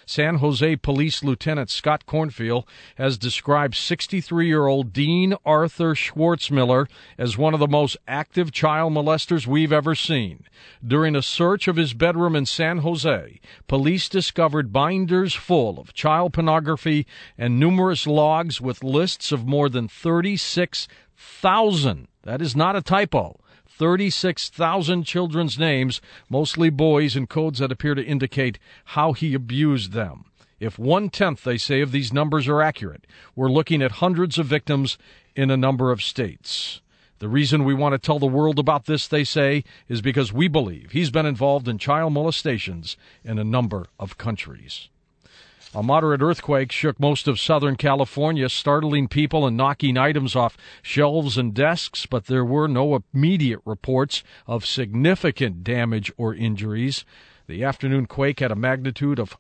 San Jose Police Lieutenant Scott Cornfield has described 63-year-old Dean Arthur Schwartzmiller as one of the most active child molesters we've ever seen. During a search of his bedroom in San Jose, police discovered binders full of child pornography and numerous logs with lists of more than 36,000. That is not a typo. 36,000 children's names, mostly boys, in codes that appear to indicate how he abused them. If 1/10, they say, of these numbers are accurate, we're looking at hundreds of victims in a number of states. The reason we want to tell the world about this, they say, is because we believe he's been involved in child molestations in a number of countries. A moderate earthquake shook most of Southern California, startling people and knocking items off shelves and desks, but there were no immediate reports of significant damage or injuries. The afternoon quake had a magnitude of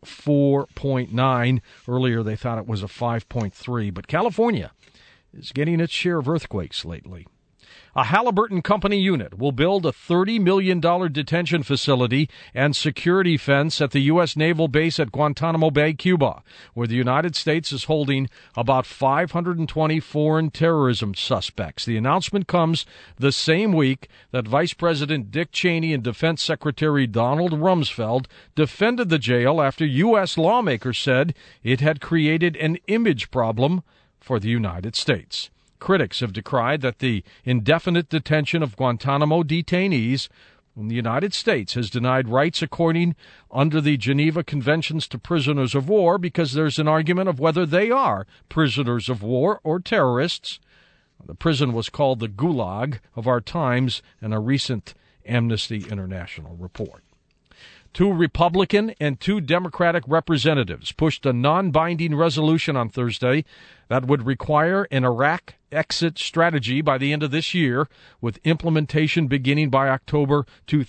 4.9. Earlier, they thought it was a 5.3, but California is getting its share of earthquakes lately. A Halliburton Company unit will build a $30 million detention facility and security fence at the U.S. Naval Base at Guantanamo Bay, Cuba, where the United States is holding about 520 foreign terrorism suspects. The announcement comes the same week that Vice President Dick Cheney and Defense Secretary Donald Rumsfeld defended the jail after U.S. lawmakers said it had created an image problem for the United States. Critics have decried that the indefinite detention of Guantanamo detainees, whom the United States has denied rights according under the Geneva Conventions to prisoners of war, because there's an argument of whether they are prisoners of war or terrorists. The prison was called the Gulag of our times in a recent Amnesty International report. 2 Republican and 2 Democratic representatives pushed a non-binding resolution on Thursday that would require an Iraq exit strategy by the end of this year, with implementation beginning by October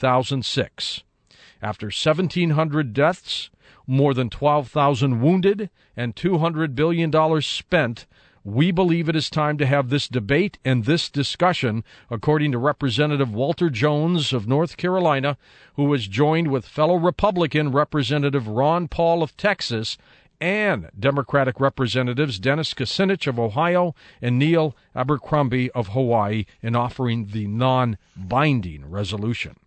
2006. After 1,700 deaths, more than 12,000 wounded, and $200 billion spent, we believe it is time to have this debate and this discussion, according to Representative Walter Jones of North Carolina, who was joined with fellow Republican Representative Ron Paul of Texas and Democratic Representatives Dennis Kucinich of Ohio and Neil Abercrombie of Hawaii in offering the non-binding resolution.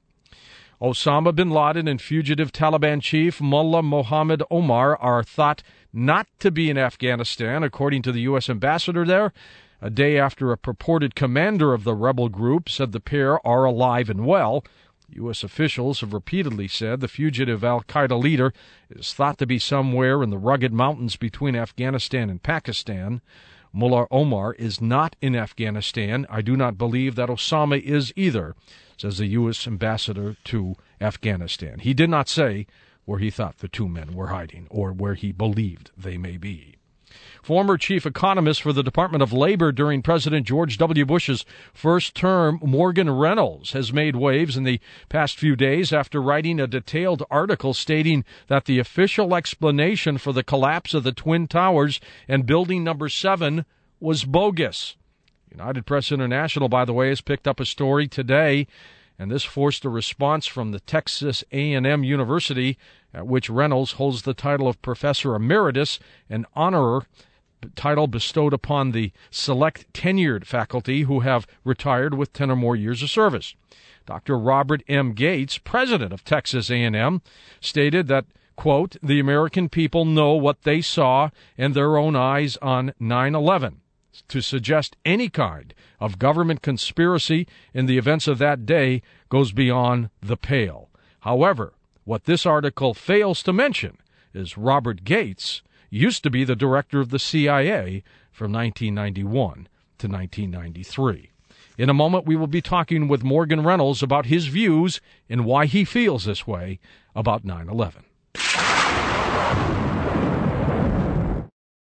Osama bin Laden and fugitive Taliban chief Mullah Mohammed Omar are thought not to be in Afghanistan, according to the U.S. ambassador there, a day after a purported commander of the rebel group said the pair are alive and well. U.S. officials have repeatedly said the fugitive al-Qaeda leader is thought to be somewhere in the rugged mountains between Afghanistan and Pakistan. Mullah Omar is not in Afghanistan. I do not believe that Osama is either, says the U.S. ambassador to Afghanistan. He did not say where he thought the two men were hiding or where he believed they may be. Former chief economist for the Department of Labor during President George W. Bush's first term, Morgan Reynolds, has made waves in the past few days after writing a detailed article stating that the official explanation for the collapse of the Twin Towers and Building Number 7 was bogus. United Press International, by the way, has picked up a story today, and this forced a response from the Texas A&M University, at which Reynolds holds the title of Professor Emeritus, an honor title bestowed upon the select tenured faculty who have retired with 10 or more years of service. Dr. Robert M. Gates, president of Texas A&M, stated that, quote, the American people know what they saw in their own eyes on 9/11. To suggest any kind of government conspiracy in the events of that day goes beyond the pale. However, what this article fails to mention is Robert Gates used to be the director of the CIA from 1991 to 1993. In a moment, we will be talking with Morgan Reynolds about his views and why he feels this way about 9/11.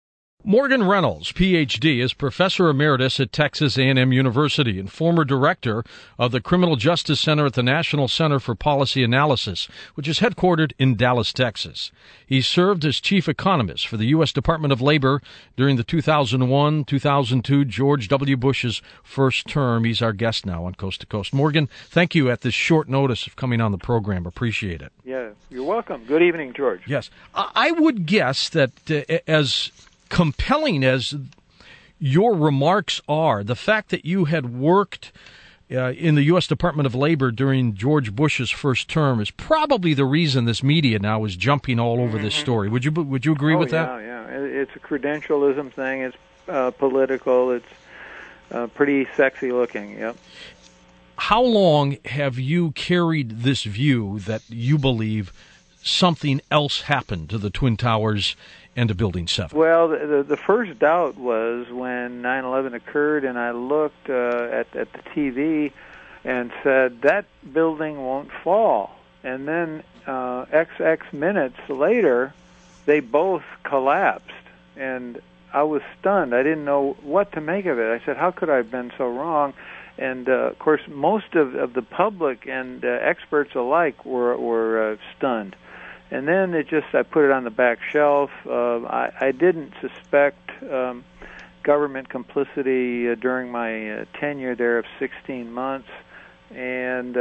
Morgan Reynolds, Ph.D., is Professor Emeritus at Texas A&M University and former Director of the Criminal Justice Center at the National Center for Policy Analysis, which is headquartered in Dallas, Texas. He served as Chief Economist for the U.S. Department of Labor during the 2001-2002 George W. Bush's first term. He's our guest now on Coast to Coast. Morgan, thank you at this short notice of coming on the program. Appreciate it. Yeah, you're welcome. Good evening, George. Yes. I would guess that as compelling as your remarks are, the fact that you had worked in the U.S. Department of Labor during George Bush's first term is probably the reason this media now is jumping all over this story. Would you agree with that? Yeah. It's a credentialism thing. It's political. It's pretty sexy looking. Yep. How long have you carried this view that you believe something else happened to the Twin Towers and to Building 7? Well, the first doubt was when 9/11 occurred, and I looked at the TV and said, that building won't fall. And then XX minutes later, they both collapsed, and I was stunned. I didn't know what to make of it. I said, how could I have been so wrong? And, of course, most of the public and experts alike were stunned. And then I put it on the back shelf. I didn't suspect government complicity during my tenure there of 16 months. And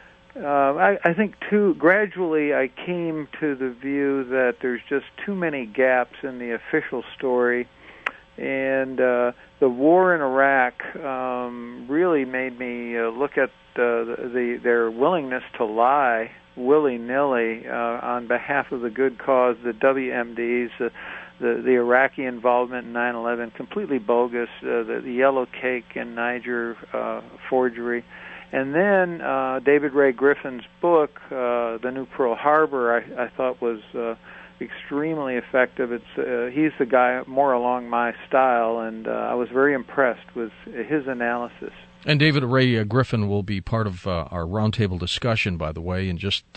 I think, too, gradually I came to the view that there's just too many gaps in the official story. And the war in Iraq really made me look at their willingness to lie willy-nilly on behalf of the good cause, the WMDs, the Iraqi involvement in 9/11, completely bogus, the yellow cake in Niger forgery. And then David Ray Griffin's book, The New Pearl Harbor, I thought was extremely effective. He's the guy more along my style, and I was very impressed with his analysis. And David Ray Griffin will be part of our roundtable discussion, by the way, in just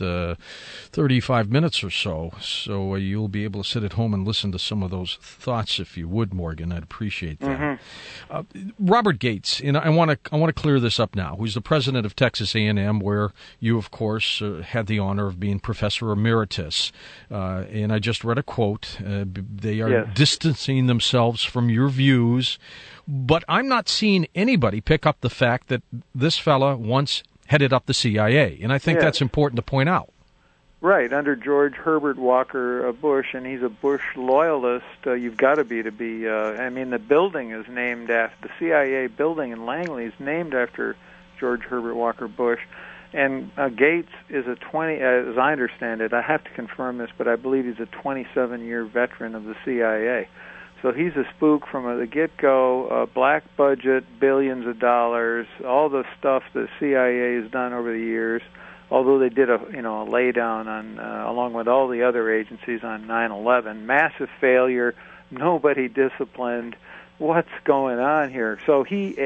35 minutes or so. So you'll be able to sit at home and listen to some of those thoughts, if you would, Morgan. I'd appreciate that. Mm-hmm. Robert Gates, and I want to clear this up now, who's the president of Texas A&M, where you, of course, had the honor of being Professor Emeritus. And I just read a quote. They are distancing themselves from your views. But I'm not seeing anybody pick up the fact that this fella once headed up the CIA, and I think that's important to point out. Right, under George Herbert Walker Bush, and he's a Bush loyalist. You've got to be. I mean, the building is named after the CIA building in Langley is named after George Herbert Walker Bush, and Gates is a as I understand it, I have to confirm this, but I believe he's a 27-year veteran of the CIA. So he's a spook from the get-go, black budget, billions of dollars, all the stuff the CIA has done over the years, although they did a laydown on, along with all the other agencies on 9/11. Massive failure, nobody disciplined. What's going on here? So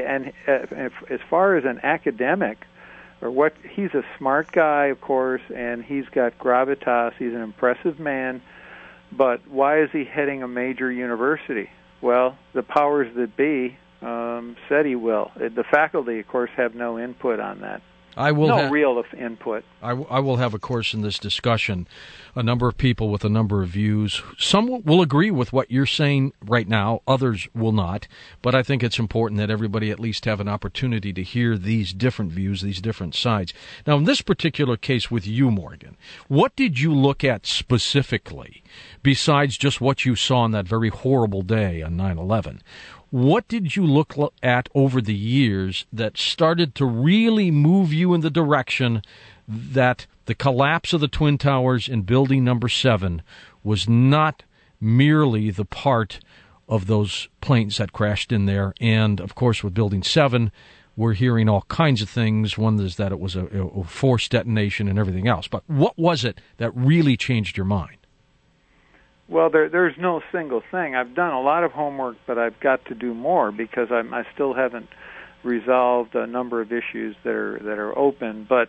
as far as an academic, he's a smart guy, of course, and he's got gravitas. He's an impressive man. But why is he heading a major university? Well, the powers that be said he will. The faculty, of course, have no input on that. Real input. I will have, of course, in this discussion, a number of people with a number of views. Some will agree with what you're saying right now. Others will not. But I think it's important that everybody at least have an opportunity to hear these different views, these different sides. Now, in this particular case with you, Morgan, what did you look at specifically besides just what you saw on that very horrible day on 9/11? What did you look at over the years that started to really move you in the direction that the collapse of the Twin Towers in Building Number 7 was not merely the part of those planes that crashed in there? And, of course, with Building 7, we're hearing all kinds of things. One is that it was a forced detonation and everything else. But what was it that really changed your mind? Well, there's no single thing. I've done a lot of homework, but I've got to do more because I still haven't resolved a number of issues that are open. But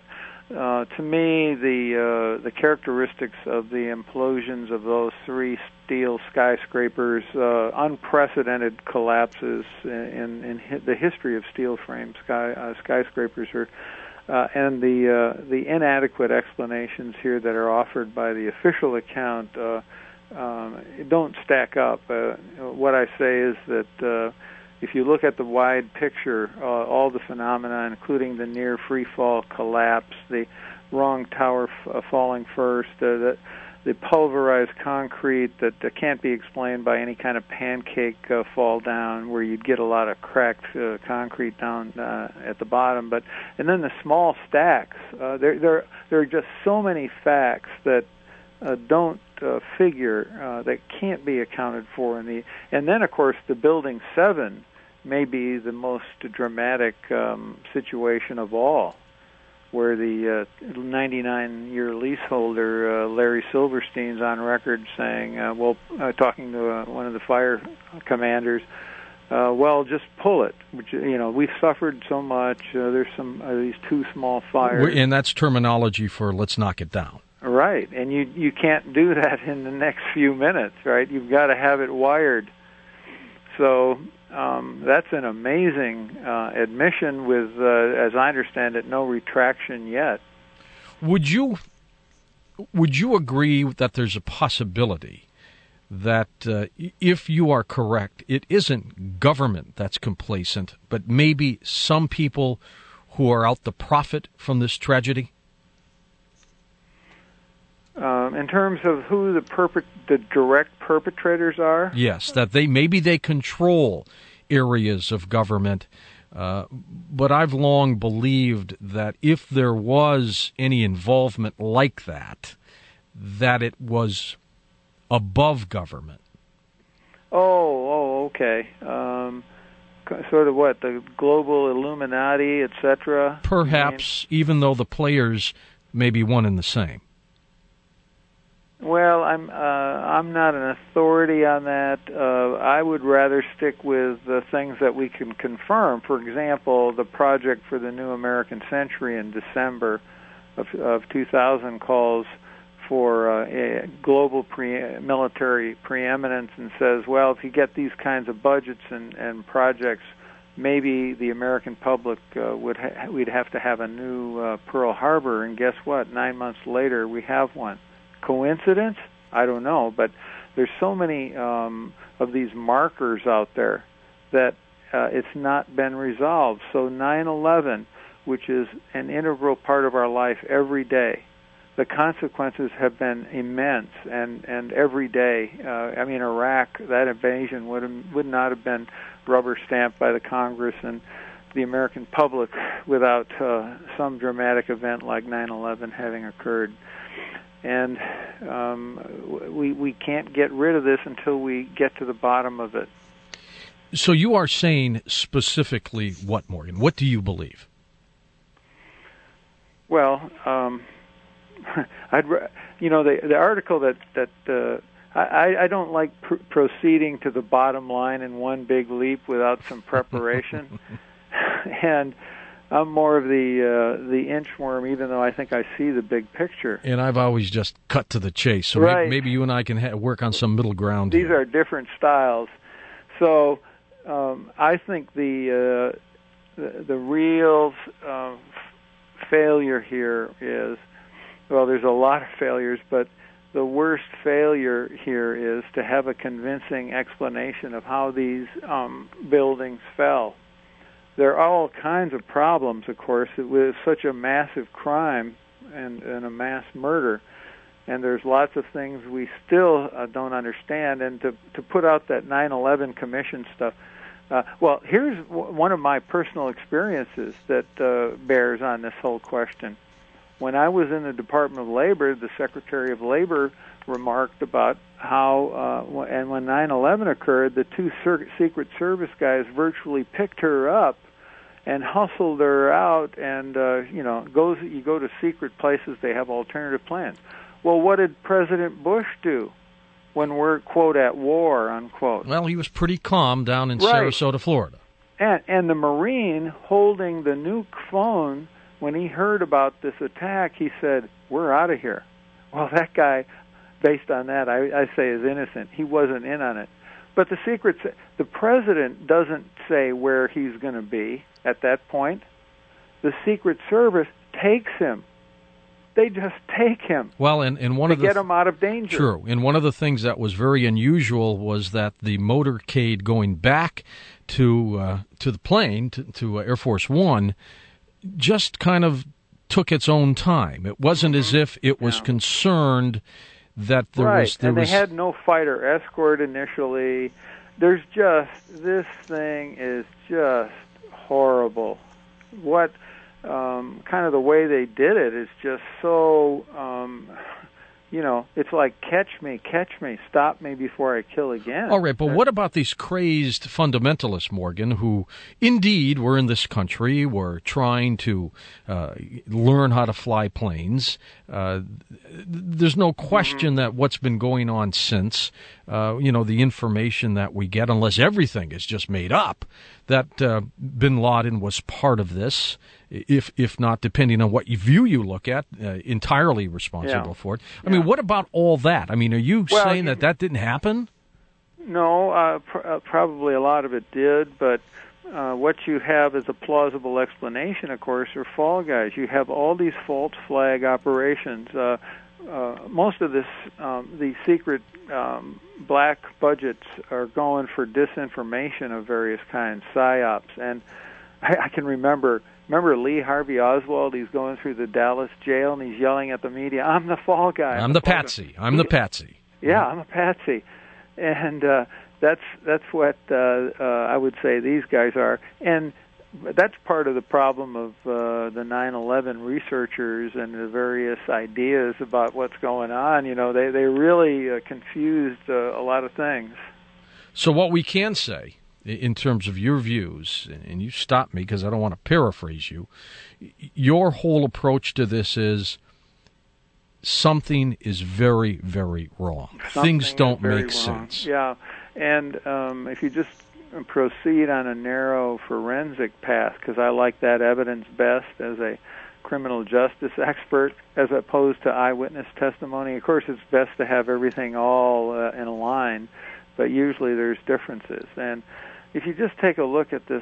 To me, the characteristics of the implosions of those three steel skyscrapers, unprecedented collapses in the history of steel frame skyscrapers, and the inadequate explanations here that are offered by the official account don't stack up. What I say is that if you look at the wide picture, all the phenomena, including the near free fall collapse, the wrong tower falling first, the pulverized concrete that can't be explained by any kind of pancake fall down, where you'd get a lot of cracked concrete down at the bottom, and then the small stacks. There are just so many facts that don't figure, that can't be accounted for and then of course the Building 7 may be the most dramatic situation of all, where the 99-year leaseholder Larry Silverstein's on record saying, talking to one of the fire commanders, just pull it. Which, we've suffered so much. There's these two small fires, and that's terminology for let's knock it down. Right, and you can't do that in the next few minutes, right? You've got to have it wired. So that's an amazing admission with, as I understand it, no retraction yet. Would you agree that there's a possibility that if you are correct, it isn't government that's complacent, but maybe some people who are out to profit from this tragedy? In terms of who the direct perpetrators are? Yes, that they control areas of government, but I've long believed that if there was any involvement like that it was above government. Oh, okay. Sort of what, the global Illuminati, etc.? Perhaps, even though the players may be one and the same. Well, I'm not an authority on that. I would rather stick with the things that we can confirm. For example, the project for the New American Century in December of 2000 calls for a global military preeminence and says, well, if you get these kinds of budgets and projects, maybe the American public we'd have to have a new Pearl Harbor. And guess what? 9 months later, we have one. Coincidence? I don't know, but there's so many of these markers out there that it's not been resolved. So 9/11, which is an integral part of our life every day, the consequences have been immense, and every day. Iraq, that invasion would not have been rubber stamped by the Congress and the American public without some dramatic event like 9/11 having occurred. And we can't get rid of this until we get to the bottom of it. So you are saying specifically what, Morgan? What do you believe? Well, the article that I don't like proceeding to the bottom line in one big leap without some preparation, and I'm more of the inchworm, even though I think I see the big picture. And I've always just cut to the chase. So right. maybe you and I can work on some middle ground. These are different styles. So I think the real failure here is, well, there's a lot of failures, but the worst failure here is to have a convincing explanation of how these buildings fell. There are all kinds of problems, of course, with such a massive crime and a mass murder. And there's lots of things we still don't understand. And to put out that 9/11 Commission stuff, here's one of my personal experiences that bears on this whole question. When I was in the Department of Labor, the Secretary of Labor remarked about how, and when 9/11 occurred, the two Secret Service guys virtually picked her up and hustled her out, and you go to secret places, they have alternative plans. Well, what did President Bush do when we're, quote, at war, unquote? Well, he was pretty calm down in right. Sarasota, Florida. And the Marine holding the nuke phone when he heard about this attack, he said, "We're out of here." Well, that guy, based on that, I say is innocent. He wasn't in on it. But the president doesn't say where he's going to be at that point. The Secret Service takes him. They just take him. Well, and one to of the get him out of danger. True. And one of the things that was very unusual was that the motorcade going back to the plane, to Air Force One, just kind of took its own time. It wasn't as if it was concerned that there was... Right, and they had no fighter escort initially. This thing is just horrible. What... kind of the way they did it is just so, it's like catch me, stop me before I kill again. All right, but what about these crazed fundamentalists, Morgan, who indeed were in this country, were trying to learn how to fly planes? There's no question that what's been going on since, the information that we get, unless everything is just made up, that bin Laden was part of this, if not, depending on what view you look at, entirely responsible for it. I mean, what about all that? I mean, are you saying that didn't happen? No, probably a lot of it did, but what you have as a plausible explanation, of course, are fall guys. You have all these false flag operations. Most of these secret black budgets are going for disinformation of various kinds, psyops. And I can remember Lee Harvey Oswald. He's going through the Dallas jail and he's yelling at the media, "I'm the fall guy. I'm the patsy. I'm the patsy." Yeah, I'm a patsy. And that's what I would say these guys are. And that's part of the problem of the 9/11 researchers and the various ideas about what's going on. They really confused a lot of things. So what we can say, in terms of your views, and you stop me because I don't want to paraphrase you, your whole approach to this is something is very, very wrong. Things don't make sense. Yeah, and if you just proceed on a narrow forensic path, because I like that evidence best as a criminal justice expert as opposed to eyewitness testimony. Of course, it's best to have everything all in a line, but usually there's differences. And if you just take a look at this,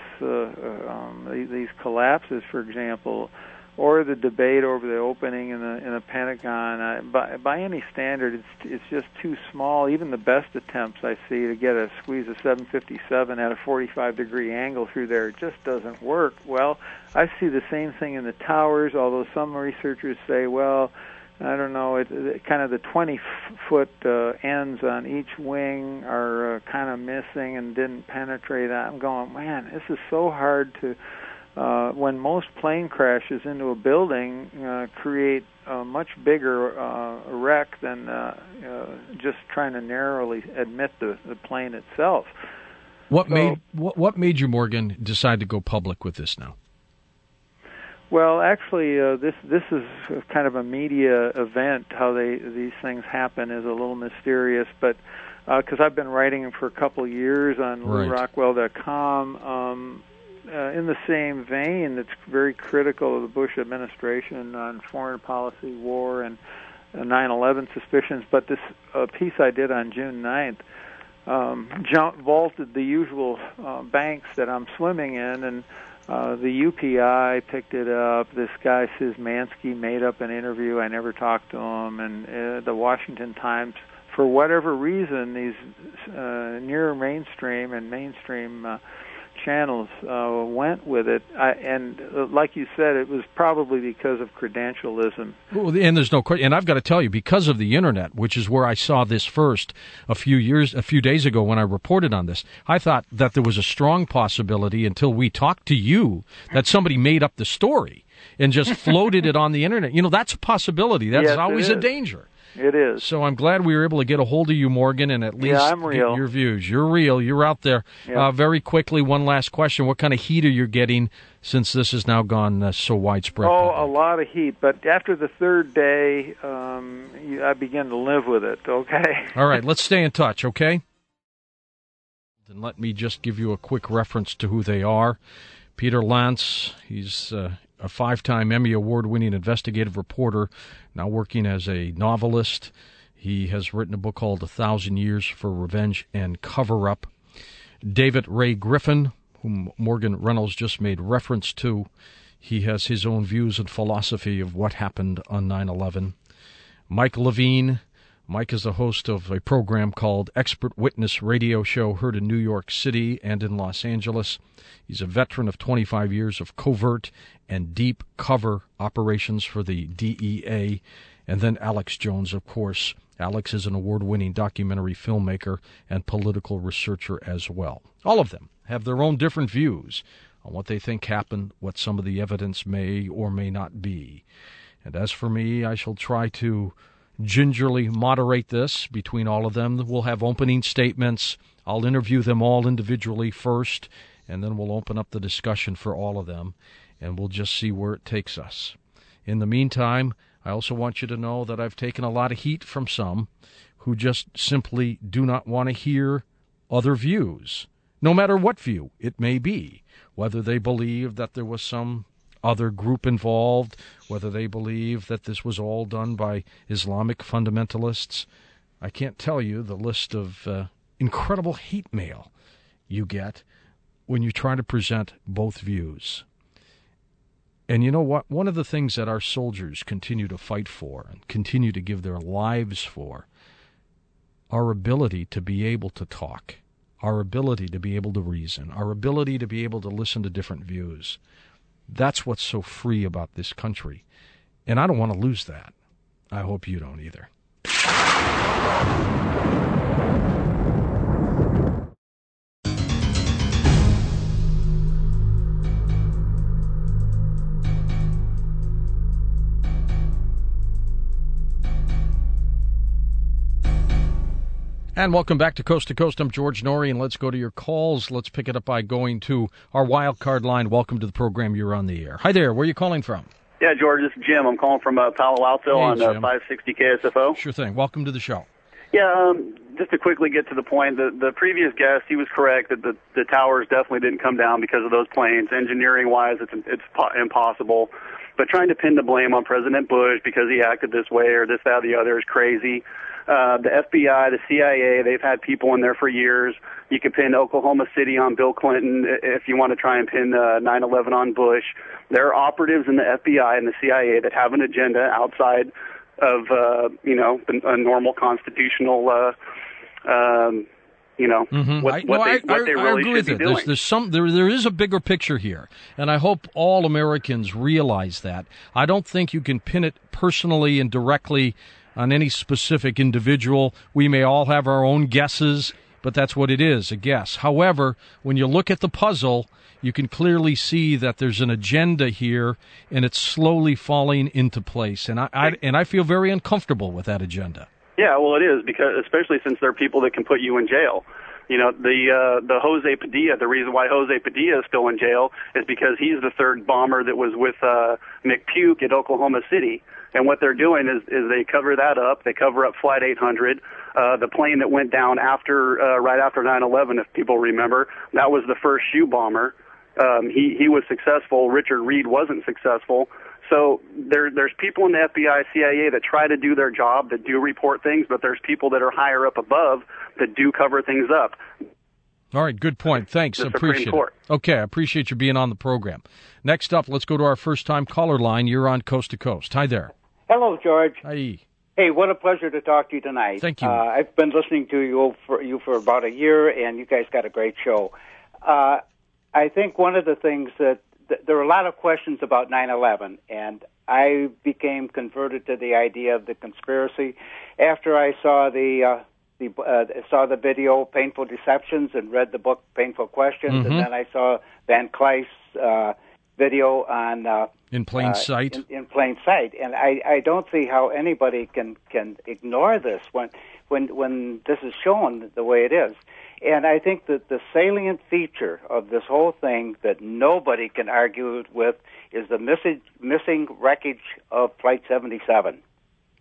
these collapses, for example, or the debate over the opening in the Pentagon, by any standard, it's just too small. Even the best attempts I see to get a squeeze a 757 at a 45-degree angle through there, it just doesn't work. Well, I see the same thing in the towers, although some researchers say, well, I don't know, kind of the 20-foot ends on each wing are kind of missing and didn't penetrate. I'm going, man, this is so hard to... when most plane crashes into a building create a much bigger wreck than just trying to narrowly admit the plane itself. What made you, Morgan, decide to go public with this now? Well, actually, this is kind of a media event. How these things happen is a little mysterious, but because I've been writing for a couple of years on LewRockwell.com. In the same vein, it's very critical of the Bush administration on foreign policy, war, and 9/11 suspicions. But this piece I did on June 9th vaulted the usual banks that I'm swimming in, and the UPI picked it up. This guy, Szymanski, made up an interview. I never talked to him. And the Washington Times, for whatever reason, these near mainstream and mainstream channels went with it, and like you said, it was probably because of credentialism. Well, and there's no question. And I've got to tell you, because of the internet, which is where I saw this first a few days ago when I reported on this, I thought that there was a strong possibility until we talked to you that somebody made up the story and just floated it on the internet. That's a possibility. That's always a danger. It is. So I'm glad we were able to get a hold of you, Morgan, and at least I'm real. Get your views. You're real. You're out there. Yep. Very quickly, one last question. What kind of heat are you getting since this has now gone so widespread? A lot of heat. But after the third day, I begin to live with it, okay? All right. Let's stay in touch, okay? And let me just give you a quick reference to who they are. Peter Lance, he's a 5-time Emmy Award-winning investigative reporter, now working as a novelist. He has written a book called 1,000 Years for Revenge and Cover-Up. David Ray Griffin, whom Morgan Reynolds just made reference to, he has his own views and philosophy of what happened on 9/11. Mike Levine. Mike is the host of a program called Expert Witness Radio Show, heard in New York City and in Los Angeles. He's a veteran of 25 years of covert and deep cover operations for the DEA. And then Alex Jones, of course. Alex is an award-winning documentary filmmaker and political researcher as well. All of them have their own different views on what they think happened, what some of the evidence may or may not be. And as for me, I shall try to gingerly moderate this between all of them. We'll have opening statements. I'll interview them all individually first, and then we'll open up the discussion for all of them, and we'll just see where it takes us. In the meantime, I also want you to know that I've taken a lot of heat from some who just simply do not want to hear other views, no matter what view it may be, whether they believe that there was some other group involved, whether they believe that this was all done by Islamic fundamentalists. I can't tell you the list of incredible hate mail you get when you try to present both views. And you know what? One of the things that our soldiers continue to fight for and continue to give their lives for, our ability to be able to talk, our ability to be able to reason, our ability to be able to listen to different views. That's what's so free about this country. And I don't want to lose that. I hope you don't either. And welcome back to Coast. I'm George Norrie, and let's go to your calls. Let's pick it up by going to our wild card line. Welcome to the program. You're on the air. Hi there. Where are you calling from? Yeah, George, this is Jim. I'm calling from Palo Alto on 560 KSFO. Sure thing. Welcome to the show. Yeah, just to quickly get to the point, the previous guest, he was correct that the towers definitely didn't come down because of those planes. Engineering-wise, it's impossible. But trying to pin the blame on President Bush because he acted this way or this, that, or the other is crazy. The FBI, the CIA, they've had people in there for years. You can pin Oklahoma City on Bill Clinton if you want to try and pin 9/11 on Bush. There are operatives in the FBI and the CIA that have an agenda outside of, a normal constitutional, what they really should be doing. There is a bigger picture here, and I hope all Americans realize that. I don't think you can pin it personally and directly on any specific individual. We may all have our own guesses, but that's what it is, a guess. However, when you look at the puzzle, you can clearly see that there's an agenda here, and it's slowly falling into place. And I feel very uncomfortable with that agenda. Yeah, well, it is, because especially since there are people that can put you in jail. You know, the Jose Padilla, the reason why Jose Padilla is still in jail is because he's the third bomber that was with McPuke at Oklahoma City. And what they're doing is they cover that up. They cover up Flight 800, the plane that went down right after 9/11, if people remember. That was the first shoe bomber. He was successful. Richard Reed wasn't successful. So there's people in the FBI, CIA that try to do their job, that do report things, but there's people that are higher up above that do cover things up. All right, good point. Thanks. I appreciate it. Okay, I appreciate you being on the program. Next up, let's go to our first-time caller line. You're on Coast to Coast. Hi there. Hello, George. Hi. Hey, what a pleasure to talk to you tonight. Thank you. I've been listening to you for about a year, and you guys got a great show. I think one of the things that there are a lot of questions about 9/11, and I became converted to the idea of the conspiracy after I saw the video Painful Deceptions and read the book Painful Questions, and then I saw Van Clive's video on In Plain Sight. In Plain Sight, and I don't see how anybody can ignore this when this is shown the way it is. And I think that the salient feature of this whole thing that nobody can argue with is the missing wreckage of Flight 77.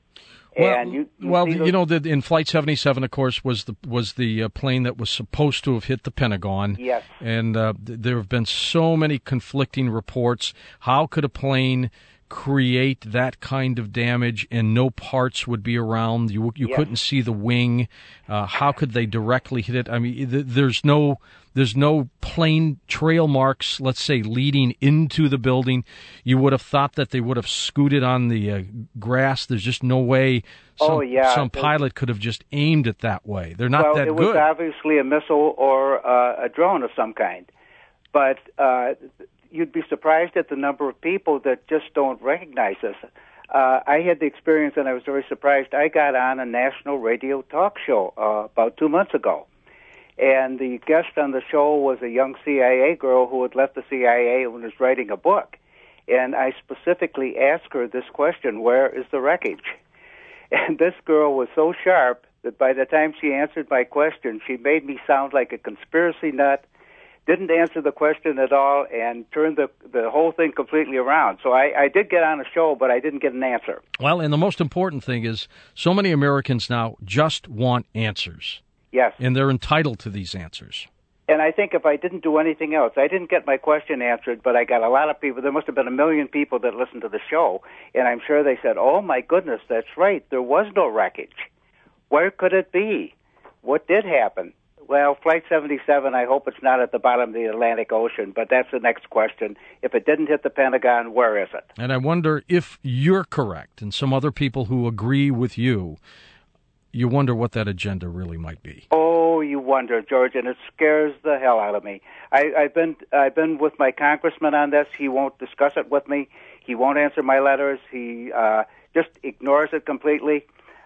And in Flight 77, of course, was the plane that was supposed to have hit the Pentagon. Yes. And there have been so many conflicting reports. How could a plane create that kind of damage and no parts would be around? You couldn't see the wing. How could they directly hit it? I mean, there's no plane trail marks, let's say, leading into the building. You would have thought that they would have scooted on the grass. There's just no way some pilot could have just aimed it that way. They're not that good. Well, it was obviously a missile or a drone of some kind. But you'd be surprised at the number of people that just don't recognize this. I had the experience, and I was very surprised. I got on a national radio talk show about 2 months ago. And the guest on the show was a young CIA girl who had left the CIA and was writing a book. And I specifically asked her this question, where is the wreckage? And this girl was so sharp that by the time she answered my question, she made me sound like a conspiracy nut, didn't answer the question at all, and turned the whole thing completely around. So I did get on a show, but I didn't get an answer. Well, and the most important thing is so many Americans now just want answers. Yes. And they're entitled to these answers. And I think if I didn't do anything else, I didn't get my question answered, but I got a lot of people. There must have been 1 million people that listened to the show, and I'm sure they said, oh, my goodness, that's right. There was no wreckage. Where could it be? What did happen? Well, Flight 77, I hope it's not at the bottom of the Atlantic Ocean, but that's the next question. If it didn't hit the Pentagon, where is it? And I wonder if you're correct and some other people who agree with you, you wonder what that agenda really might be. Oh, you wonder, George, and it scares the hell out of me. I've been with my congressman on this. He won't discuss it with me. He won't answer my letters. He just ignores it completely.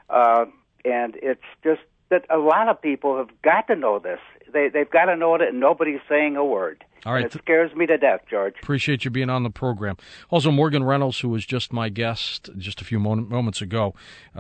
And it's just that a lot of people have got to know this. They've got to know it, and nobody's saying a word. All right. And it scares me to death, George. Appreciate you being on the program. Also, Morgan Reynolds, who was just my guest just a few moments ago,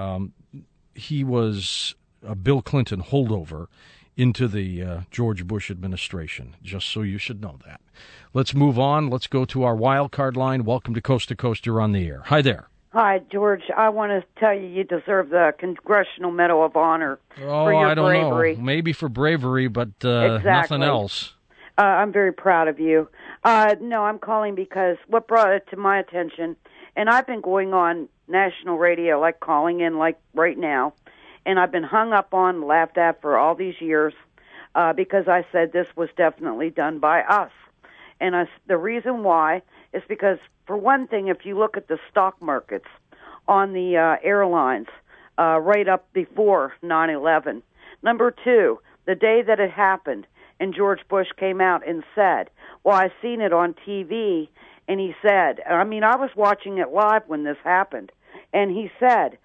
he was a Bill Clinton holdover into the George Bush administration, just so you should know that. Let's move on. Let's go to our wild card line. Welcome to Coast to Coast. You're on the air. Hi there. Hi, George. I want to tell you deserve the Congressional Medal of Honor for your bravery. I don't know. Maybe for bravery, but exactly. Nothing else. I'm very proud of you. No, I'm calling because what brought it to my attention, and I've been going on national radio, like calling in like right now, and I've been hung up on, laughed at for all these years because I said this was definitely done by us. And the reason why is because, for one thing, if you look at the stock markets on the airlines right up before 9/11. Number two, the day that it happened, and George Bush came out and said, well, I seen it on TV, and he said, I was watching it live when this happened, and he said,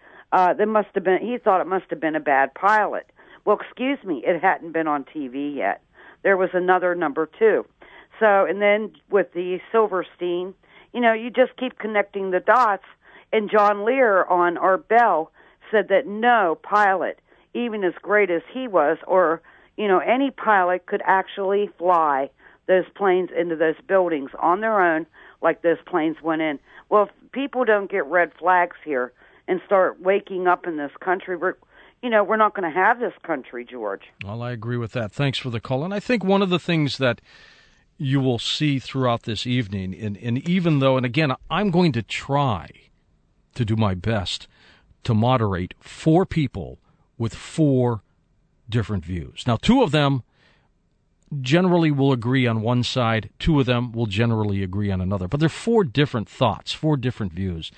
he thought it must have been a bad pilot. Well, excuse me, it hadn't been on TV yet. There was another number two. So, and then with the Silverstein, you just keep connecting the dots, and John Lear on Art Bell said that no pilot, even as great as he was, or, any pilot could actually fly those planes into those buildings on their own like those planes went in. Well, if people don't get red flags here and start waking up in this country, we're not going to have this country, George. Well, I agree with that. Thanks for the call. And I think one of the things that you will see throughout this evening, and even though, and again, I'm going to try to do my best to moderate 4 people with 4 different views. Now, 2 of them generally will agree on one side, 2 of them will generally agree on another. But they're 4 different thoughts, 4 different views.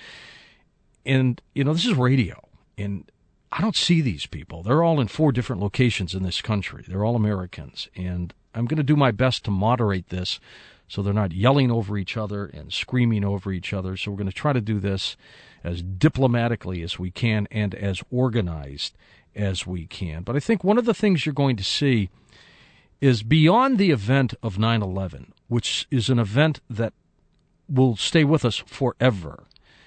And, this is radio, and I don't see these people. They're all in 4 different locations in this country. They're all Americans, and I'm going to do my best to moderate this so they're not yelling over each other and screaming over each other. So we're going to try to do this as diplomatically as we can and as organized as we can. But I think one of the things you're going to see is beyond the event of 9/11, which is an event that will stay with us forever.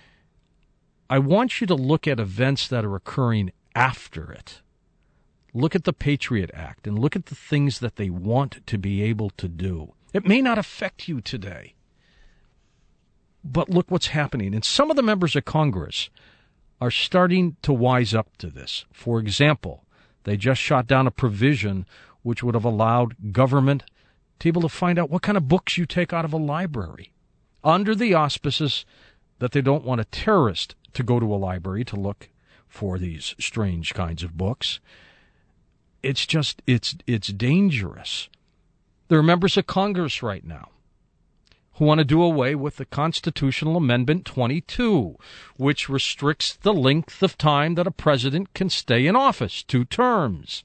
I want you to look at events that are occurring after it. Look at the Patriot Act and look at the things that they want to be able to do. It may not affect you today, but look what's happening. And some of the members of Congress are starting to wise up to this. For example, they just shot down a provision which would have allowed government to be able to find out what kind of books you take out of a library, under the auspices that they don't want a terrorist to go to a library to look for these strange kinds of books. It's dangerous. There are members of Congress right now who want to do away with the Constitutional Amendment 22, which restricts the length of time that a president can stay in office, 2 terms.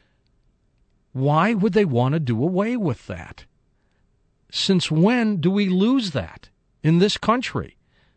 Why would they want to do away with that? Since when do we lose that in this country?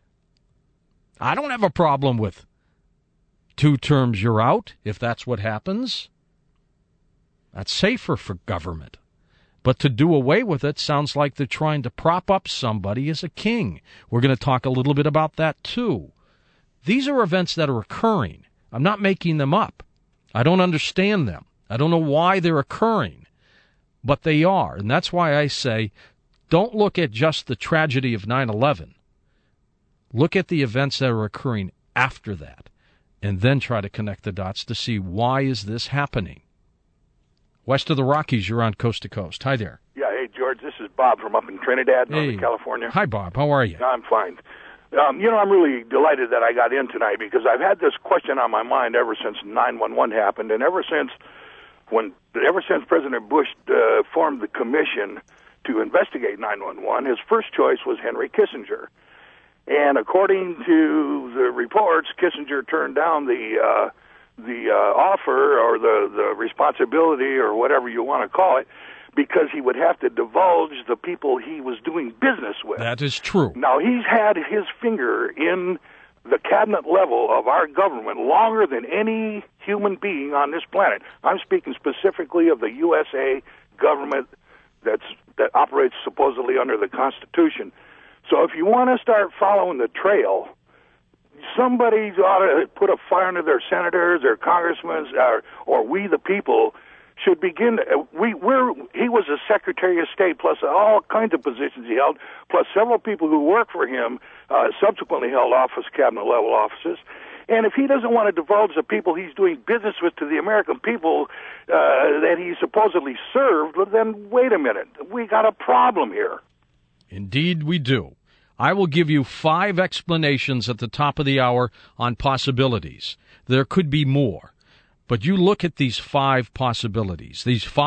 I don't have a problem with 2 terms, you're out, if that's what happens. That's safer for government. But to do away with it sounds like they're trying to prop up somebody as a king. We're going to talk a little bit about that, too. These are events that are occurring. I'm not making them up. I don't understand them. I don't know why they're occurring, but they are. And that's why I say, don't look at just the tragedy of 9/11. Look at the events that are occurring after that, and then try to connect the dots to see why is this happening. West of the Rockies, you're on Coast to Coast. Hi there. Yeah, hey, George, this is Bob from up in Trinidad, Northern California. Hi, Bob. How are you? I'm fine. I'm really delighted that I got in tonight because I've had this question on my mind ever since 9/11 happened, and ever since President Bush formed the commission to investigate 9/11, his first choice was Henry Kissinger. And according to the reports, Kissinger turned down the offer or the responsibility or whatever you want to call it, because he would have to divulge the people he was doing business with. That is true. Now, he's had his finger in the cabinet level of our government longer than any human being on this planet. I'm speaking specifically of the USA government that operates supposedly under the Constitution. So if you want to start following the trail, somebody ought to put a fire under their senators, their congressmen, or we the people should begin. He was a Secretary of State, plus all kinds of positions he held, plus several people who worked for him subsequently held cabinet level offices. And if he doesn't want to divulge the people he's doing business with to the American people that he supposedly served, then wait a minute, we got a problem here. Indeed we do. I will give you 5 explanations at the top of the hour on possibilities. There could be more. But you look at these 5 possibilities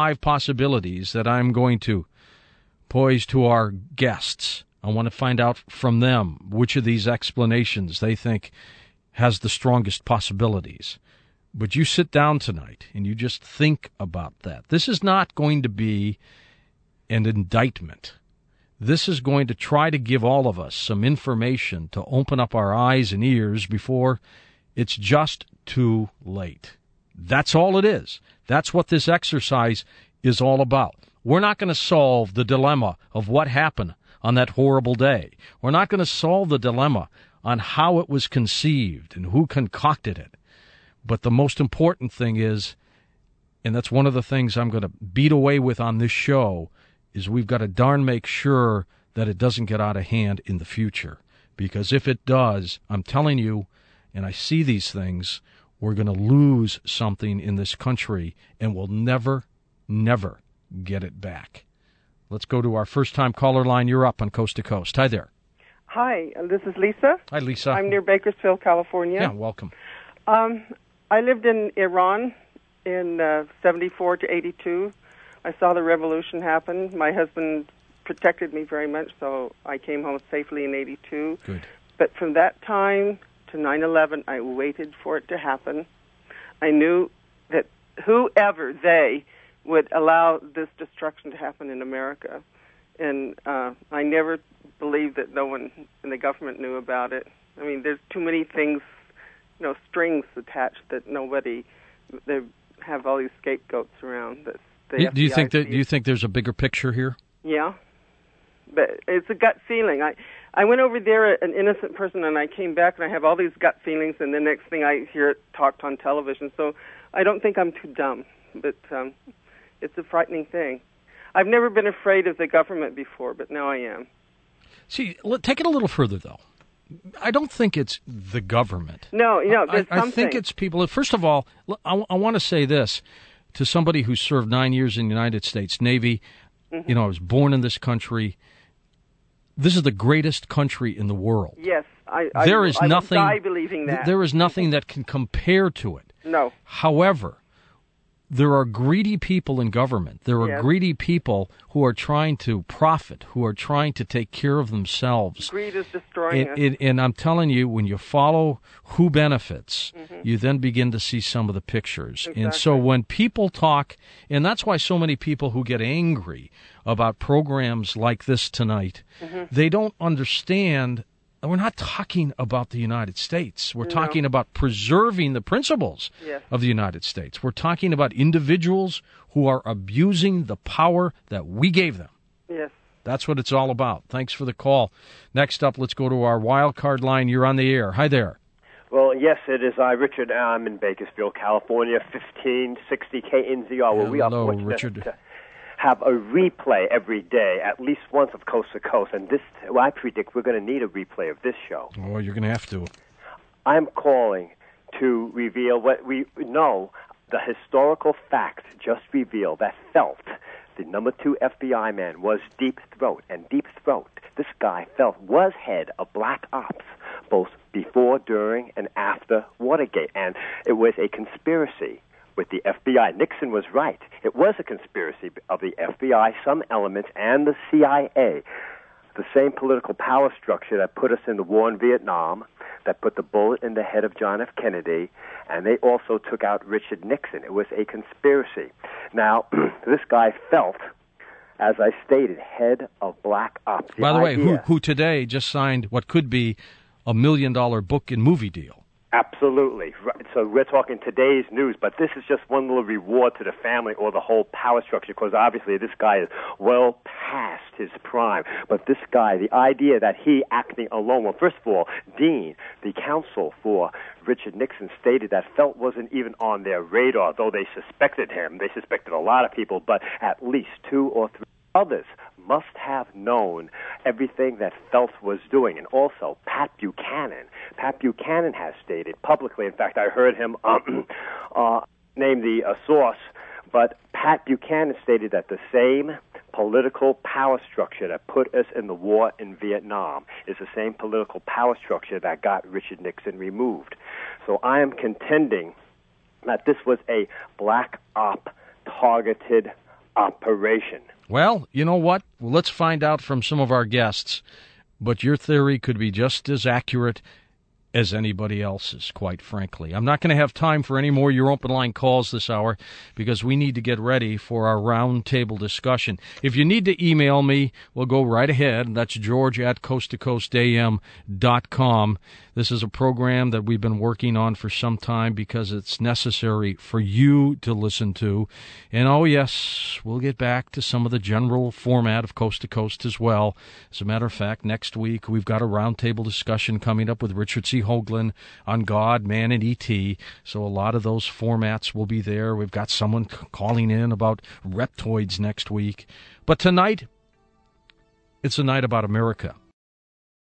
that I'm going to pose to our guests. I want to find out from them which of these explanations they think has the strongest possibilities. But you sit down tonight and you just think about that. This is not going to be an indictment. This is going to try to give all of us some information to open up our eyes and ears before it's just too late. That's all it is. That's what this exercise is all about. We're not going to solve the dilemma of what happened on that horrible day. We're not going to solve the dilemma on how it was conceived and who concocted it. But the most important thing is, and that's one of the things I'm going to beat away with on this show, is we've got to darn make sure that it doesn't get out of hand in the future. Because if it does, I'm telling you, and I see these things, we're going to lose something in this country, and we'll never, never get it back. Let's go to our first-time caller line. You're up on Coast to Coast. Hi there. Hi, this is Lisa. Hi, Lisa. I'm near Bakersfield, California. Yeah, welcome. I lived in Iran in 74 to 82. I saw the revolution happen. My husband protected me very much, so I came home safely in 82. Good. But from that time to 9/11, I waited for it to happen. I knew that whoever they would allow this destruction to happen in America. And I never believed that no one in the government knew about it. I mean, there's too many things, strings attached that they have all these scapegoats around. Do you think there's a bigger picture here? Yeah, but it's a gut feeling. I went over there, an innocent person, and I came back, and I have all these gut feelings, and the next thing I hear it talked on television. So I don't think I'm too dumb, but it's a frightening thing. I've never been afraid of the government before, but now I am. See, take it a little further, though. I don't think it's the government. No, there's I something. think it's people. First of all, I want to say this to somebody who served 9 years in the United States Navy. Mm-hmm. I was born in this country. This is the greatest country in the world. Yes, I nothing. Would die believing that. There is nothing that can compare to it. No. However, there are greedy people in government. There are greedy people who are trying to profit, who are trying to take care of themselves. Greed is destroying us. And I'm telling you, when you follow who benefits, you then begin to see some of the pictures. Exactly. And so when people talk, and that's why so many people who get angry about programs like this tonight, they don't understand. We're not talking about the United States. We're talking about preserving the principles of the United States. We're talking about individuals who are abusing the power that we gave them. Yes. That's what it's all about. Thanks for the call. Next up, let's go to our wild card line. You're on the air. Hi there. Well, yes, it is I, Richard. I'm in Bakersfield, California, 1560 KNZR, where we are fortunate Richard. to have a replay every day, at least once of Coast to Coast. And I predict we're going to need a replay of this show. Oh, you're going to have to. I'm calling to reveal what we know, the historical fact just revealed that Felt, the number 2 FBI man, was Deep Throat. And Deep Throat, this guy, Felt, was head of Black Ops, both before, during, and after Watergate. And it was a conspiracy with the FBI. Nixon was right. It was a conspiracy of the FBI, some elements, and the CIA. The same political power structure that put us in the war in Vietnam, that put the bullet in the head of John F. Kennedy, and they also took out Richard Nixon. It was a conspiracy. Now, this guy Felt, as I stated, head of Black Ops. By the way, who today just signed what could be $1 million book and movie deal. Absolutely. So we're talking today's news, but this is just one little reward to the family or the whole power structure, because obviously this guy is well past his prime. But this guy, the idea that he acting alone, well, first of all, Dean, the counsel for Richard Nixon, stated that Felt wasn't even on their radar, though they suspected him. They suspected a lot of people, but at least 2 or 3 others must have known everything that Felt was doing. And also, Pat Buchanan. Pat Buchanan has stated publicly, in fact, I heard him name the source, but Pat Buchanan stated that the same political power structure that put us in the war in Vietnam is the same political power structure that got Richard Nixon removed. So I am contending that this was a Black Op targeted operation. Well, you know what? Well, let's find out from some of our guests. But your theory could be just as accurate as anybody else's, quite frankly. I'm not going to have time for any more your open line calls this hour because we need to get ready for our roundtable discussion. If you need to email me, we'll go right ahead. That's George at coasttocoastam.com. This is a program that we've been working on for some time because it's necessary for you to listen to. And, oh, yes, we'll get back to some of the general format of Coast to Coast as well. As a matter of fact, next week we've got a roundtable discussion coming up with Richard C. Hoagland on God, Man, and E.T. So a lot of those formats will be there. We've got someone calling in about reptoids next week. But tonight, it's a night about America.